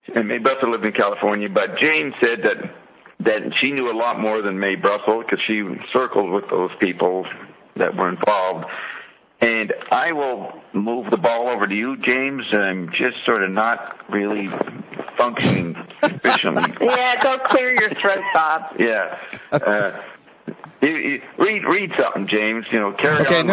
and Mae Brussel lived in California, but Jane said that she knew a lot more than Mae Brussel because she circled with those people that were involved. And I will move the ball over to you, James. I'm just sort of not really functioning efficiently. Yeah, go clear your throat, Bob. Yeah. Read something, James. Carry on.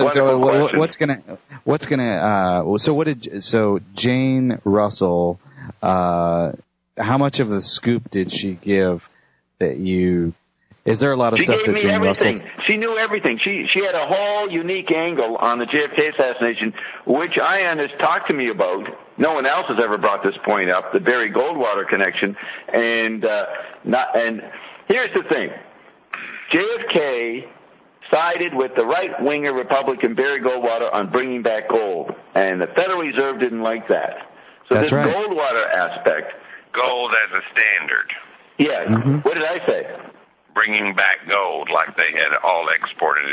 No. So Jane Russell, how much of the scoop did she give that you? Is there a lot of stuff that Jane Russell? She knew everything. She had a whole unique angle on the JFK assassination, which Ion has talked to me about. No one else has ever brought this point up, the Barry Goldwater connection. And here's the thing. JFK sided with the right-winger Republican Barry Goldwater on bringing back gold, and the Federal Reserve didn't like that. So That's this right. Goldwater aspect. Gold as a standard. Yeah. Mm-hmm. What did I say? Bringing back gold like they had all exported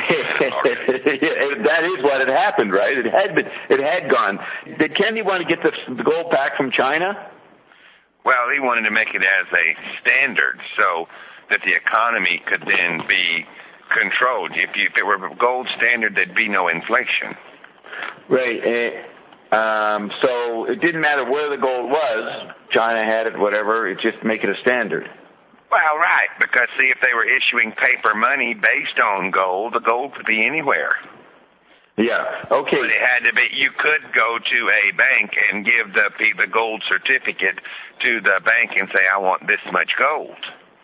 it. That is what had happened, right? It had gone. Did Kennedy want to get the gold back from China? Well, he wanted to make it as a standard so that the economy could then be controlled. If it were a gold standard, there'd be no inflation. Right. So it didn't matter where the gold was. China had it, whatever. It just make it a standard. Well, right, because, see, if they were issuing paper money based on gold, the gold could be anywhere. Yeah, okay. But it had to be, you could go to a bank and give the gold certificate to the bank and say, I want this much gold.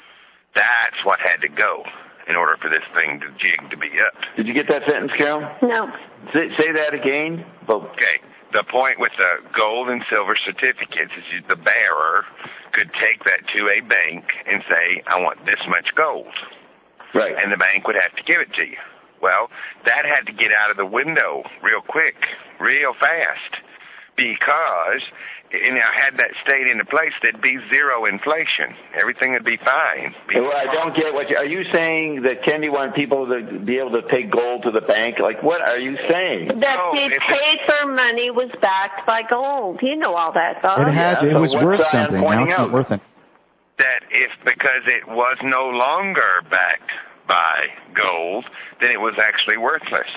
That's what had to go in order for this thing to jig to be up. Did you get that sentence, Carol? No. Say that again. Okay. The point with the gold and silver certificates is the bearer could take that to a bank and say, I want this much gold. Right. And the bank would have to give it to you. Well, that had to get out of the window real quick, real fast, because had that stayed into place, there'd be zero inflation. Everything would be fine. Well, I don't get what are you saying that Kennedy wanted people to be able to take gold to the bank? Like, what are you saying? That the paper money was backed by gold. You know all that, though. It was worth something. Now it's not worth it. That because it was no longer backed by gold, then it was actually worthless.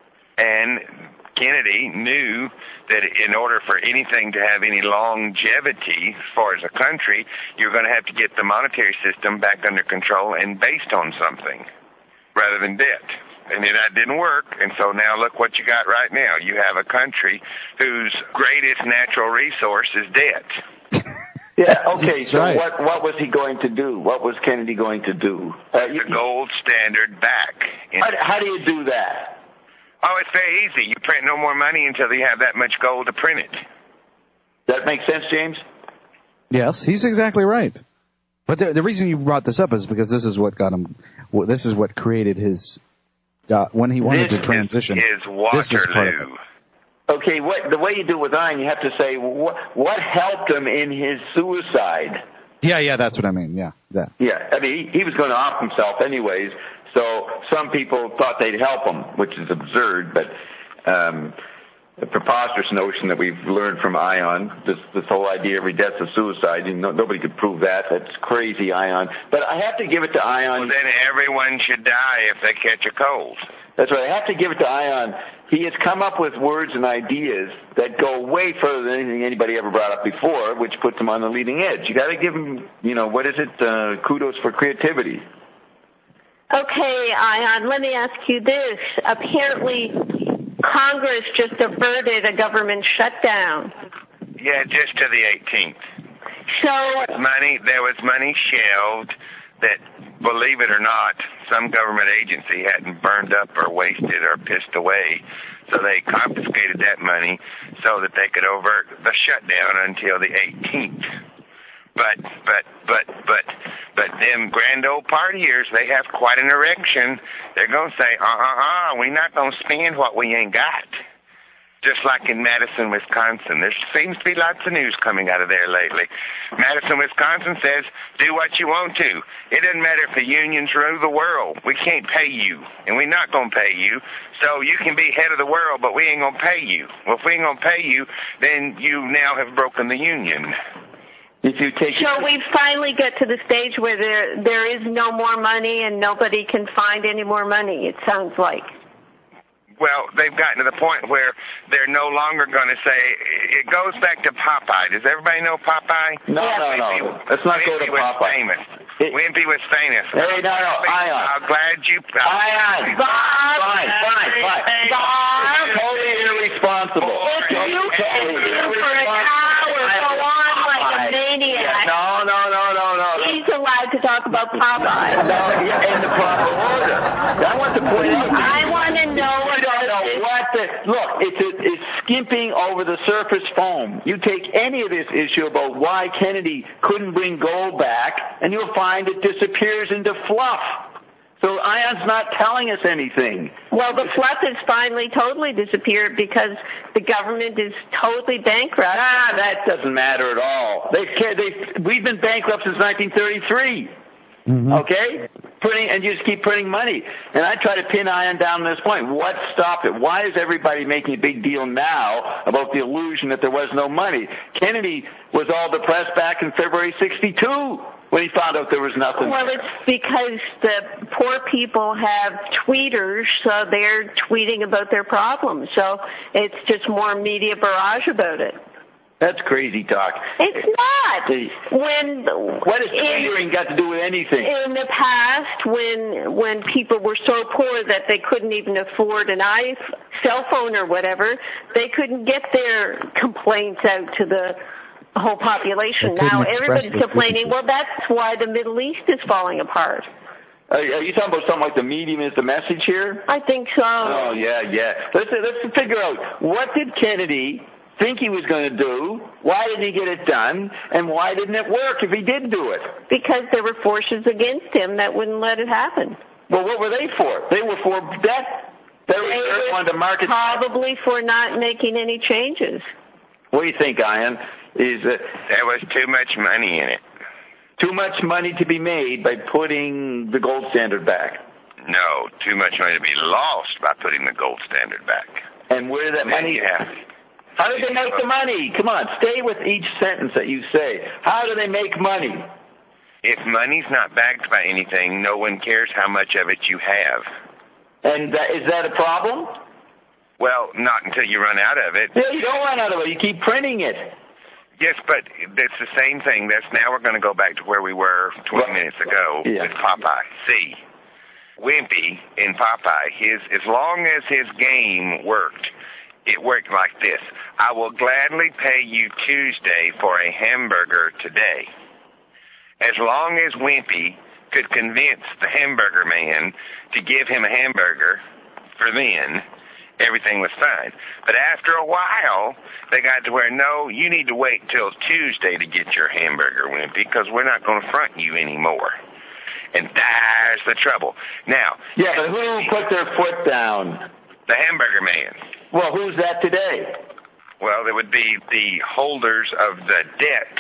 And Kennedy knew that in order for anything to have any longevity as far as a country, you're going to have to get the monetary system back under control and based on something rather than debt. And that didn't work, and so now look what you got right now. You have a country whose greatest natural resource is debt. Yeah, okay, so right. What was he going to do? What was Kennedy going to do? The gold standard back. How do you do that? Oh, it's very easy. You print no more money until you have that much gold to print it. That makes sense, James? Yes, he's exactly right. But the reason you brought this up is because this is what got him. This is what created his. When he wanted to transition. This is Waterloo. Okay, the way you do it with Iron, you have to say what helped him in his suicide. Yeah, that's what I mean. Yeah, that. Yeah, I mean he was going to off himself anyways. So some people thought they'd help him, which is absurd, but a preposterous notion that we've learned from Ion, this whole idea every death's a suicide. Nobody could prove that. That's crazy, Ion. But I have to give it to Ion. Well, then everyone should die if they catch a cold. That's right. I have to give it to Ion. He has come up with words and ideas that go way further than anything anybody ever brought up before, which puts him on the leading edge. You got to give him, kudos for creativity. Okay, Ion, let me ask you this. Apparently, Congress just averted a government shutdown. Yeah, just to the 18th. So there was money shelved that, believe it or not, some government agency hadn't burned up or wasted or pissed away. So they confiscated that money so that they could avert the shutdown until the 18th. But them grand old partiers, they have quite an erection. They're going to say, we're not going to spend what we ain't got. Just like in Madison, Wisconsin. There seems to be lots of news coming out of there lately. Madison, Wisconsin says, do what you want to. It doesn't matter if the unions rule the world. We can't pay you, and we're not going to pay you. So you can be head of the world, but we ain't going to pay you. Well, if we ain't going to pay you, then you now have broken the union. If you take So we finally get to the stage where there is no more money and nobody can find any more money, it sounds like. Well, they've gotten to the point where they're no longer going to say, it goes back to Popeye. Does everybody know Popeye? No. Let's not go to Popeye. Wimpy was famous. Hey, no, Ion. I'm glad you... Ion. Fine. Totally irresponsible. If you can do for an hour, go on like a maniac. No. He's allowed to talk about Popeye. No, in the proper order. I want to point out... I want to know what... Look, it's skimping over the surface foam. You take any of this issue about why Kennedy couldn't bring gold back, and you'll find it disappears into fluff. So Ion's not telling us anything. Well, the fluff has finally totally disappeared because the government is totally bankrupt. That doesn't matter at all. We've been bankrupt since 1933. Mm-hmm. Okay? And you just keep printing money. And I try to pin Ion down on this point. What stopped it? Why is everybody making a big deal now about the illusion that there was no money? Kennedy was all depressed back in February 1962 when he found out there was nothing. Well, it's because the poor people have tweeters, so they're tweeting about their problems. So it's just more media barrage about it. That's crazy talk. It's not. What has tweetering got to do with anything? In the past, when people were so poor that they couldn't even afford an cell phone or whatever, they couldn't get their complaints out to the whole population. Now everybody's complaining. Well, that's why the Middle East is falling apart. Are you talking about something like the medium is the message here? I think so. Oh, yeah. Let's figure out, what did Kennedy think he was going to do? Why didn't he get it done? And why didn't it work if he did do it? Because there were forces against him that wouldn't let it happen. Well, what were they for? They were for debt. They wanted to market. Probably for not making any changes. What do you think, Ion? There was too much money in it. Too much money to be made by putting the gold standard back. No, too much money to be lost by putting the gold standard back. And where did that money... How did they make the money? Come on, stay with each sentence that you say. How do they make money? If money's not backed by anything, no one cares how much of it you have. And is that a problem? Well, not until you run out of it. Yeah, you don't run out of it. You keep printing it. Yes, but it's the same thing. Now we're going to go back to where we were 20 minutes ago with Popeye. See, Wimpy in Popeye, as long as his game worked, it worked like this. I will gladly pay you Tuesday for a hamburger today. As long as Wimpy could convince the hamburger man to give him a hamburger for then, everything was fine. But after a while, they got to where, no, you need to wait till Tuesday to get your hamburger, Wimpy, because we're not going to front you anymore. And that's the trouble. Now... Yeah, but who put their foot down? The hamburger man. Well, who's that today? Well, there would be the holders of the debt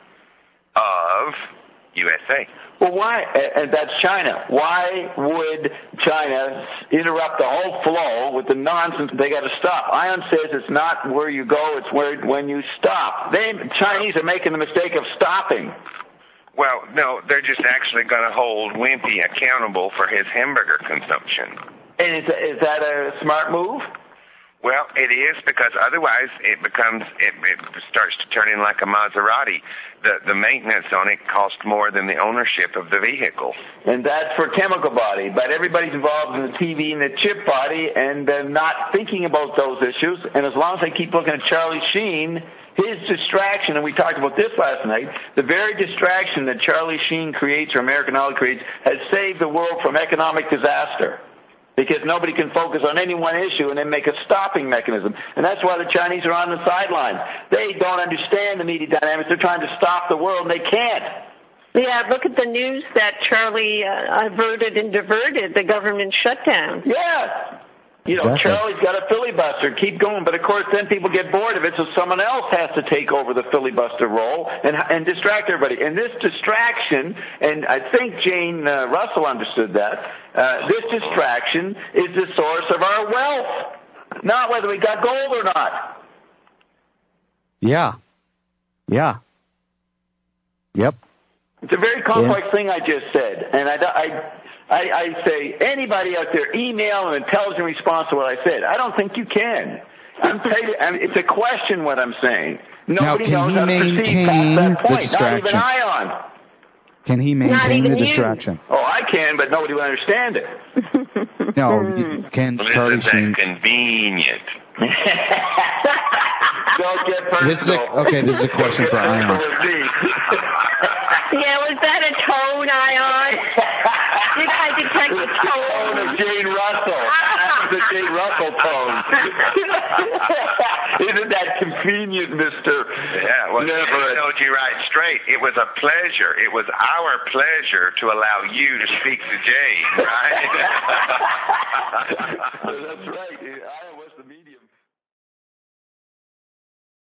of USA. Well, why? And that's China. Why would China interrupt the whole flow with the nonsense they got to stop? Ion says it's not where you go, it's when you stop. Chinese are making the mistake of stopping. Well, no, they're just actually going to hold Wimpy accountable for his hamburger consumption. And is that a smart move? Well, it is, because otherwise it starts to turn in like a Maserati. The maintenance on it costs more than the ownership of the vehicle. And that's for chemical body, but everybody's involved in the TV and the chip body, and they're not thinking about those issues. And as long as they keep looking at Charlie Sheen, his distraction, and we talked about this last night, the very distraction that Charlie Sheen creates or American Idol creates has saved the world from economic disaster. Because nobody can focus on any one issue and then make a stopping mechanism. And that's why the Chinese are on the sidelines. They don't understand the media dynamics. They're trying to stop the world, and they can't. Yeah, look at the news that Charlie averted and diverted the government shutdown. Yeah. Exactly. Charlie's got a filibuster. Keep going. But, of course, then people get bored of it, so someone else has to take over the filibuster role and distract everybody. And this distraction, and I think Jane Russell understood that, this distraction is the source of our wealth, not whether we got gold or not. Yeah. Yep. It's a very complex thing I just said, and I say anybody out there email an intelligent response to what I said. I don't think you can. It's a question what I'm saying. Nobody knows how to proceed past that point. Not even Ion. Can he maintain the distraction? Oh, I can, but nobody will understand it. No, can Charlie Sheen? Convenient. Don't get personal. This is a question for Ion. Yeah, was that a tone, Ion? Did I detect a tone of Jane Russell? That's the Jane Russell tone. Isn't that convenient, Mr. Yeah, well, I told you right straight. It was a pleasure. It was our pleasure to allow you to speak to Jane, right? That's right.